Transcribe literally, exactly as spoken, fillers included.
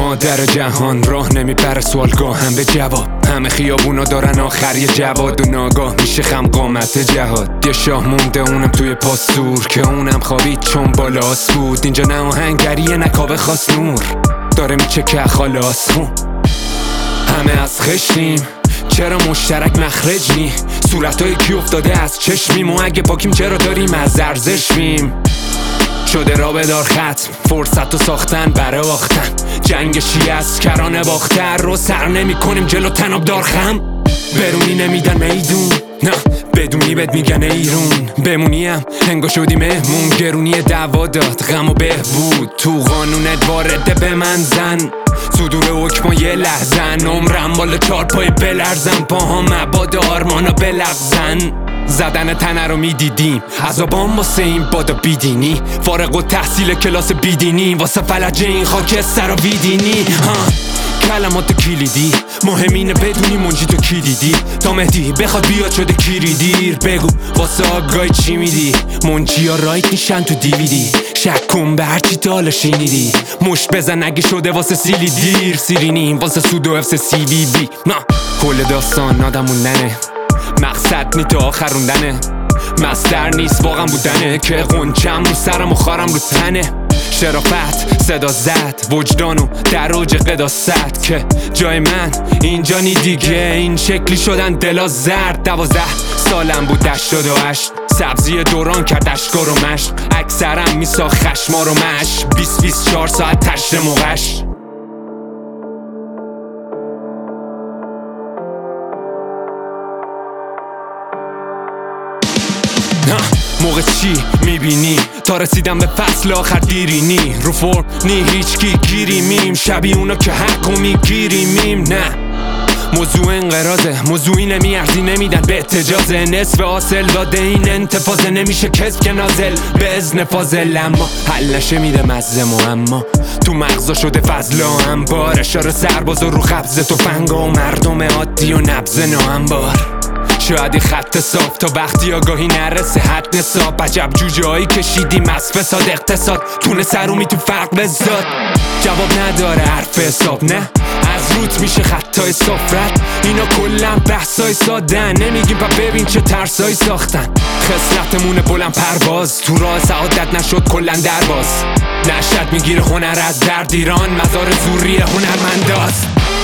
مادر جهان راه نمیبره سوالگاه هم به جواب. همه خیابونا دارن آخر یه جواد و ناگاه میشه خم قامت جهاد. یه شاه مونده اونم توی پاسور که اونم خوابید چون بالاست بود. اینجا نه آهنگریه نه کاوه خواست نور داره میچکه خلاص خون. همه از خشتیم چرا مشترک مخرج نی؟ صورتای کی افتاده از چشمیم و اگه پاکیم چرا داریم از ارزش میم؟ شده را بدار ختم فرصت رو ساختن برای باختن. جنگ شیعه از کرانه باختر رو سر نمی کنیم جلو تناب دار خم. برونی نمیدن میدون نه بدونی بد میگن ایرون. بمونیم هنگا شدی مهمون گرونی دعوا داد غم و بهبود. تو قانونت وارده به من زن صدور حکما یه لحظن. عمرم بالا چار پای بلرزن پاها مباد آرمانا بلغزن. زدن تنه رو میدیدیم عذابان واسه این بادا بیدینی. فارغ و تحصیل کلاس بیدینی واسه فلج این خاک سر و بیدینی. کلمات کلیدی مهمینه بدونی منجی تو کی دیدی. تا مهدی بخواد بیاد شده کیری دیر بگو واسه آگاهی چی میدی. منجی ها رایت میشن تو دیویدی شک کن به هرچی تالا شینیدی. مشت بزن اگه شده واسه سیلی دیر سیرینیم واسه سود و افس سی بی بی. کل داستان آدموندنه مقصد نی تا آخروندنه. مستر نیست واقعا بودنه که قنچم رو سرم و خارم رو تنه. شرافت صدا زد وجدانو در اوج قداست که جای من اینجا نی دیگه. این شکلی شدن دلا زرد. دوازده سالم بود هشتاد و هشت سبزی دوران کرد اشکار و مشت. اکثرم میسا خشمار و مش بیست بیست چهار ساعت تشت موقش. موقع چی میبینی تا رسیدم به فصل آخر دیرینی. رو فرم نی هیچ کی گیری میم شبیه اونا که حقو میگیری میم. نه موضوع انقراضه موضوعی نمیارزی نمیدن به احتجازه. نصف حاصل داده این انتفاضه نمیشه کسب که نازل به ازن فاضل. اما حل نشه میده مزه اما تو مغزا شده فضلا انبار. اشاره سرباز رو خبز تو فنگا و مردم عادی و نبز ناانبار. شاید این خط صاف تا وقتی آگاهی نرسه حد نصاب. عجب جوجه هایی کشیدیم از فساد اقتصاد تونه سرومی تو فرق بزاد. جواب نداره حرف حساب نه از روت میشه خطای سفرت. اینا کلن بحثای سادن نمیگیم و ببین چه ترسایی ساختن. خصلتمونه بلند پرواز تو راه سعادت نشد کلن درباز. نشد میگیره هنر از درد ایران مزار زوری هنرمنداست.